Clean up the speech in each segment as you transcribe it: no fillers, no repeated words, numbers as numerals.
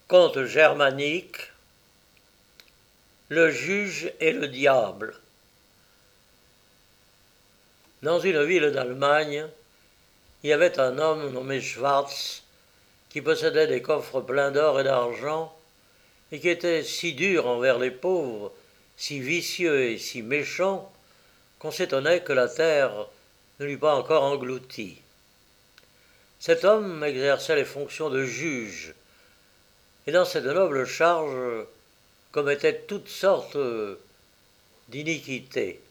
Conte germanique, le juge et le diable. Dans une ville d'Allemagne, il y avait un homme nommé Schwarz qui possédait des coffres pleins d'or et d'argent et qui était si dur envers les pauvres, si vicieux et si méchant qu'on s'étonnait que la terre ne l'eût pas encore englouti. Cet homme exerçait les fonctions de juge et dans cette noble charge commettait toutes sortes d'iniquités.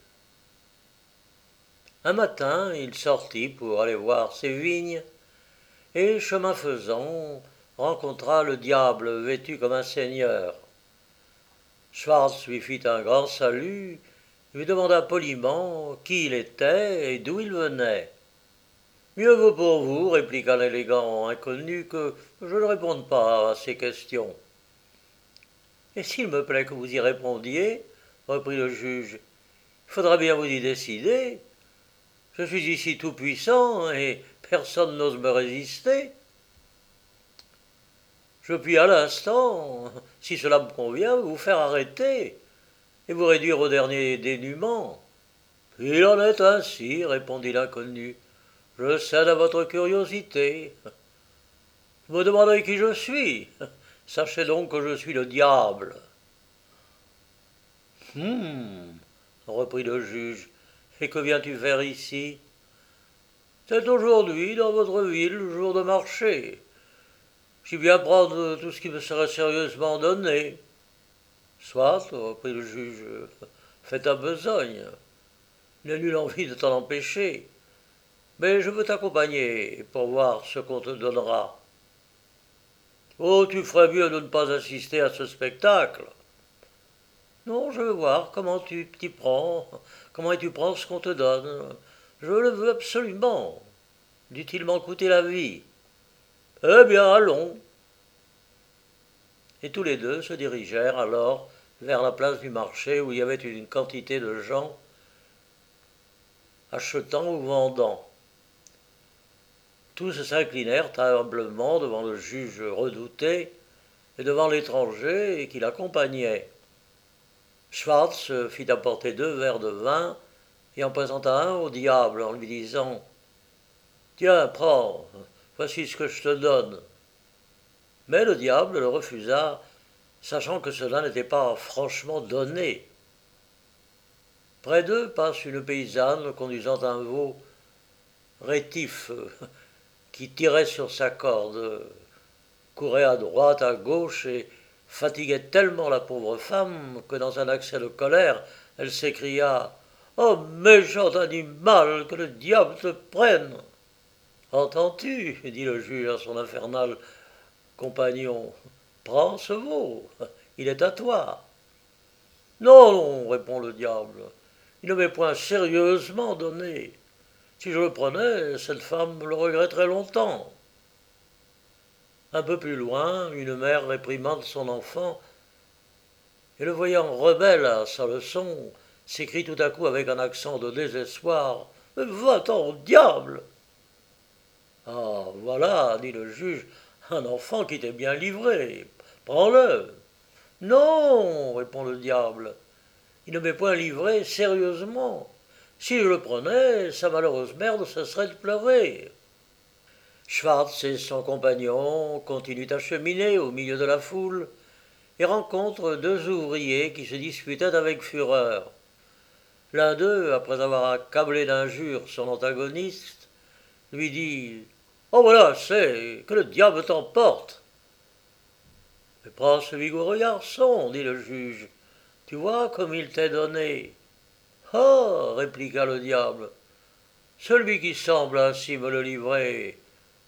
Un matin, il sortit pour aller voir ses vignes, et, chemin faisant, rencontra le diable vêtu comme un seigneur. Schwarz lui fit un grand salut, lui demanda poliment qui il était et d'où il venait. Mieux vaut pour vous, répliqua l'élégant inconnu, que je ne réponde pas à ces questions. Et s'il me plaît que vous y répondiez, reprit le juge, il faudra bien vous y décider. Je suis ici tout puissant et personne n'ose me résister. Je puis à l'instant, si cela me convient, vous faire arrêter et vous réduire au dernier dénûment. Il en est ainsi, répondit l'inconnu. Je cède à votre curiosité. Vous me demandez qui je suis. Sachez donc que je suis le diable. Reprit le juge, et que viens-tu faire ici? C'est aujourd'hui, dans votre ville, le jour de marché. J'y viens prendre tout ce qui me serait sérieusement donné. Soit, reprit le juge, fais ta besogne. Il n'a nulle envie de t'en empêcher. Mais je veux t'accompagner pour voir ce qu'on te donnera. Oh, tu ferais mieux de ne pas assister à ce spectacle. Non, je veux voir comment tu t'y prends, comment tu prends ce qu'on te donne. Je le veux absolument. Dût-il m'en coûter la vie? Eh bien, allons. Et tous les deux se dirigèrent alors vers la place du marché où il y avait une quantité de gens achetant ou vendant. Tous s'inclinèrent humblement devant le juge redouté et devant l'étranger qui l'accompagnait. Schwarz fit apporter 2 verres de vin et en présenta un au diable en lui disant « Tiens, prends, voici ce que je te donne. » Mais le diable le refusa, sachant que cela n'était pas franchement donné. Près d'eux passe une paysanne conduisant un veau rétif qui tirait sur sa corde, courait à droite, à gauche et fatiguait tellement la pauvre femme que dans un accès de colère, elle s'écria « Oh, méchant animal, que le diable te prenne !» « Entends-tu » dit le juge à son infernal compagnon. « Prends ce veau, il est à toi. » « Non, non, répond le diable, il ne m'est point sérieusement donné. Si je le prenais, cette femme le regretterait longtemps. » Un peu plus loin, une mère réprimande son enfant, et le voyant rebelle à sa leçon, s'écrie tout à coup avec un accent de désespoir « Va-t'en au diable !» « Ah, voilà, dit le juge, un enfant qui t'est bien livré. Prends-le. » « Non, répond le diable, il ne m'est point livré sérieusement. Si je le prenais, sa malheureuse mère ne cesserait de pleurer. » Schwarz et son compagnon continuent à cheminer au milieu de la foule et rencontrent 2 ouvriers qui se disputaient avec fureur. L'un d'eux, après avoir accablé d'injures son antagoniste, lui dit « Oh voilà, c'est que le diable t'emporte !» « Mais prends ce vigoureux garçon, dit le juge, tu vois comme il t'est donné. »« Ah, répliqua le diable, celui qui semble ainsi me le livrer,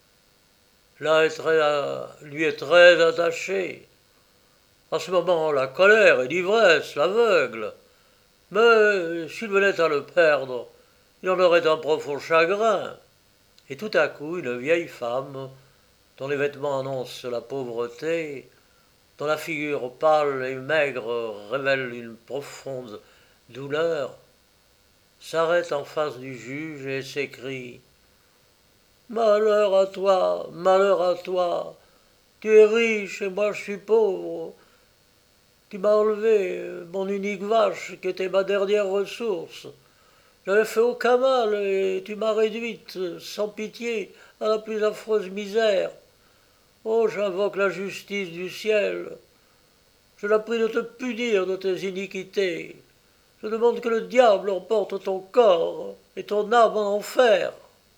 là lui est très attaché. En ce moment, la colère et l'ivresse l'aveuglent. Mais s'il venait à le perdre, il en aurait un profond chagrin. » Et tout à coup, une vieille femme, dont les vêtements annoncent la pauvreté, dont la figure pâle et maigre révèle une profonde douleur, s'arrête en face du juge et s'écrie « Malheur à toi, Tu es riche et moi je suis pauvre. Tu m'as enlevé mon unique vache qui était ma dernière ressource. J'avais fait aucun mal et tu m'as réduite, sans pitié, à la plus affreuse misère. Oh, j'invoque la justice du ciel. Je la prie de te punir de tes iniquités. Je demande que le diable emporte ton corps et ton âme en enfer.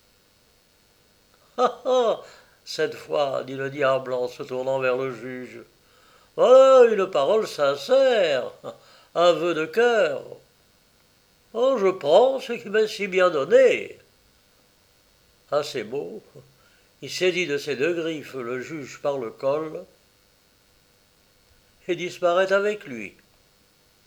Ah ah, cette fois, dit le diable en se tournant vers le juge. Voilà une parole sincère, un vœu de cœur. Oh, je prends ce qui m'est si bien donné. À ces mots, il saisit de ses deux griffes le juge par le col et disparaît avec lui.